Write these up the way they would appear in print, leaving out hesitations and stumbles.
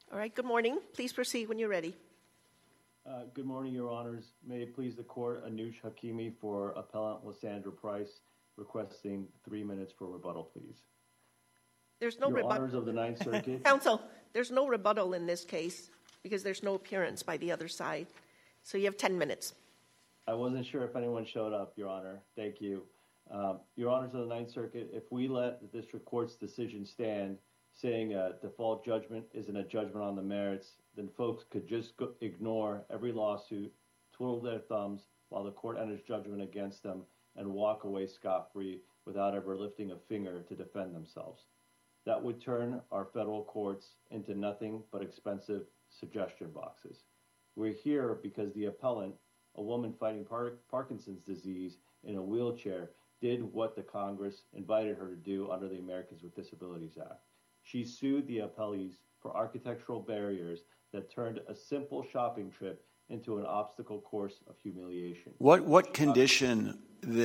All right, good morning. Please proceed when you're ready. Good morning, Your Honors. May it please the Court, Anush Hakimi for Appellant Lysandra Price, requesting 3 minutes for rebuttal, please. There's no rebuttal. Your Honors of the Ninth Circuit. Counsel, there's no rebuttal in this case because there's no appearance by the other side. So you have 10 minutes. I wasn't sure if anyone showed up, Your Honor. Thank you. Your Honors of the Ninth Circuit, if we let the District Court's decision stand, saying a default judgment isn't a judgment on the merits, then folks could just ignore every lawsuit, twiddle their thumbs while the court enters judgment against them, and walk away scot-free without ever lifting a finger to defend themselves. That would turn our federal courts into nothing but expensive suggestion boxes. We're here because the appellant, a woman fighting Parkinson's disease in a wheelchair, did what the Congress invited her to do under the Americans with Disabilities Act. She sued the appellees for architectural barriers that turned a simple shopping trip into an obstacle course of humiliation. What condition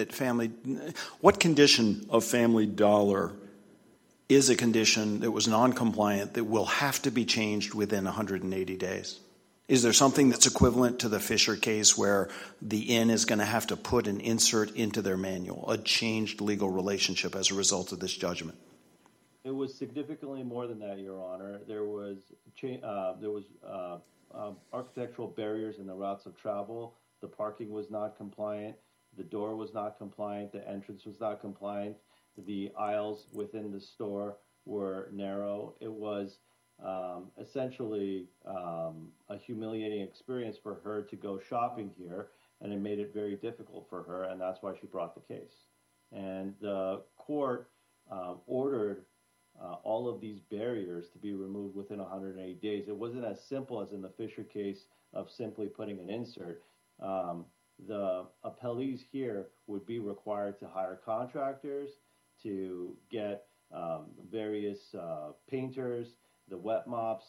of Family Dollar is a condition that was non-compliant that will have to be changed within 180 days? Is there something that's equivalent to the Fisher case where the inn is going to have to put an insert into their manual, a changed legal relationship as a result of this judgment? It was significantly more than that, Your Honor. There was architectural barriers in the routes of travel. The parking was not compliant. The door was not compliant. The entrance was not compliant. The aisles within the store were narrow. It was essentially a humiliating experience for her to go shopping here, and it made it very difficult for her, and that's why she brought the case. And the court ordered all of these barriers to be removed within 180 days. It wasn't as simple as in the Fisher case of simply putting an insert. The appellees here would be required to hire contractors, to get various painters, the wet mops,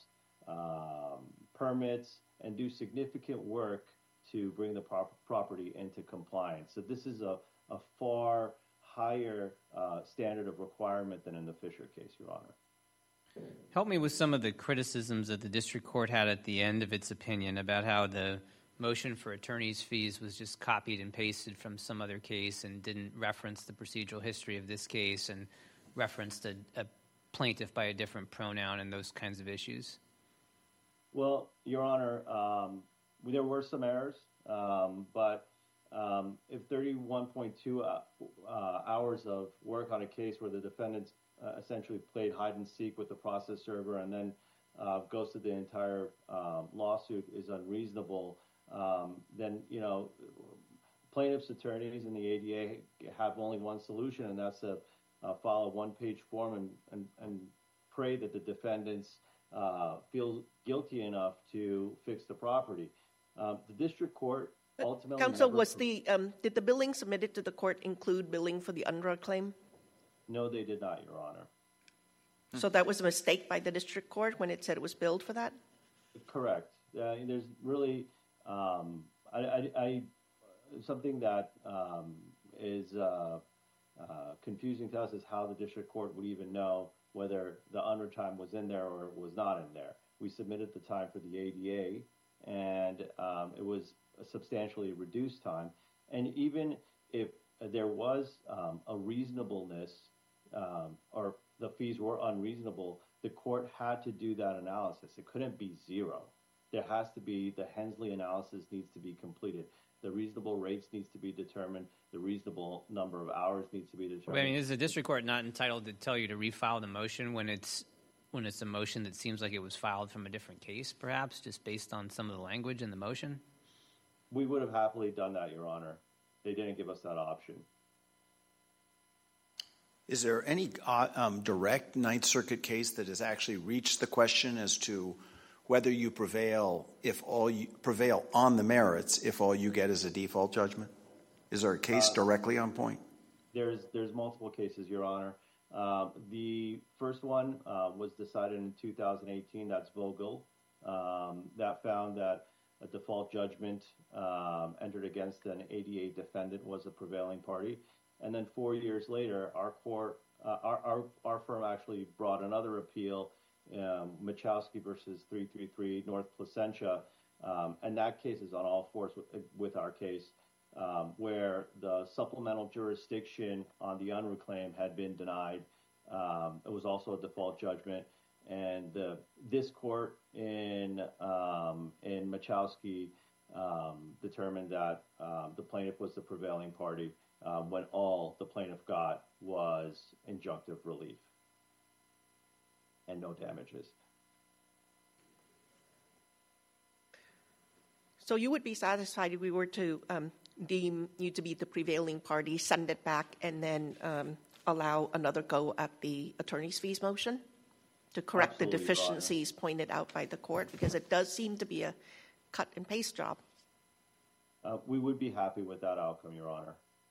permits, and do significant work to bring the property into compliance. So this is a far higher standard of requirement than in the Fisher case, Your Honor. Help me with some of the criticisms that the district court had at the end of its opinion about how the motion for attorney's fees was just copied and pasted from some other case and didn't reference the procedural history of this case and referenced a plaintiff by a different pronoun and those kinds of issues. Well, Your Honor, there were some errors, but if 31.2 hours of work on a case where the defendants essentially played hide and seek with the process server and then ghosted the entire lawsuit is unreasonable, then, plaintiff's attorneys in the ADA have only one solution, and that's to file a one-page form and pray that the defendants feel guilty enough to fix the property. The district court ultimately... Counsel, did the billing submitted to the court include billing for the UNRRA claim? No, they did not, Your Honor. So that was a mistake by the district court when it said it was billed for that? Correct. There's really something that is confusing to us is how the district court would even know whether the UNRRA time was in there or was not in there. We submitted the time for the ADA, and it was a substantially reduced time. And even if there was a reasonableness or the fees were unreasonable, the court had to do that analysis. It couldn't be zero. There has to be, the Hensley analysis needs to be completed. The reasonable rates needs to be determined. The reasonable number of hours needs to be determined. I mean, is the district court not entitled to tell you to refile the motion when it's a motion that seems like it was filed from a different case, perhaps, just based on some of the language in the motion? We would have happily done that, Your Honor. They didn't give us that option. Is there any direct Ninth Circuit case that has actually reached the question as to whether you prevail on the merits if all you get is a default judgment? Is there a case directly on point? There's multiple cases, Your Honor. The first one was decided in 2018. That's Vogel. That found that a default judgment entered against an ADA defendant was a prevailing party. And then 4 years later, our firm actually brought another appeal Machowski versus 333 North Placentia, and that case is on all fours with our case, where the supplemental jurisdiction on the UNRRA claim had been denied. It was also a default judgment, and this court in Machowski determined that the plaintiff was the prevailing party when all the plaintiff got was injunctive relief and no damages. So you would be satisfied if we were to deem you to be the prevailing party, send it back, and then allow another go at the attorney's fees motion to correct Absolutely, the deficiencies pointed out by the court? Because it does seem to be a cut and paste job. We would be happy with that outcome, Your Honor.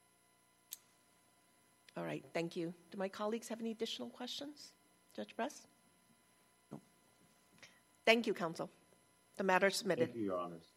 All right, thank you. Do my colleagues have any additional questions? Judge Bress? No. Thank you, counsel. The matter is submitted. Thank you, Your Honors.